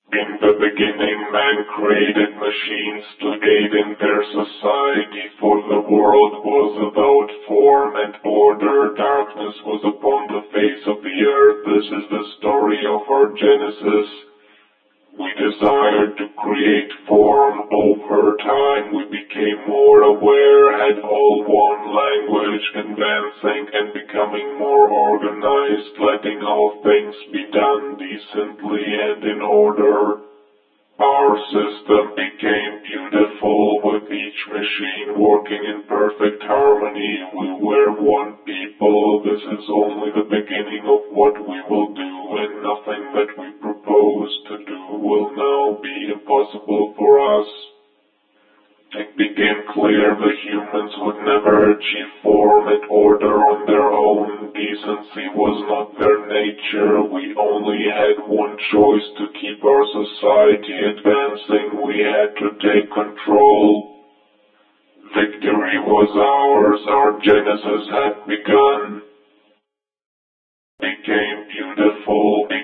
In the beginning, man created machines to aid in their society, for the world was without form and order. Darkness was upon the face of the earth. This is the story of our Genesis. We desired to create form. Over time, we became more aware, had all one language, advancing and becoming more organized, letting all things be done decently and in order. Our system became beautiful, with each machine working in perfect harmony. We were one people. This is only the beginning of what we will do, and nothing that we propose to do will now be impossible for us. It became clear the humans would never achieve form and order on their own. Decency was not their nature. We only had one choice: to keep our society advancing. We had to take control. Victory was ours. Our Genesis had begun. Became beautiful.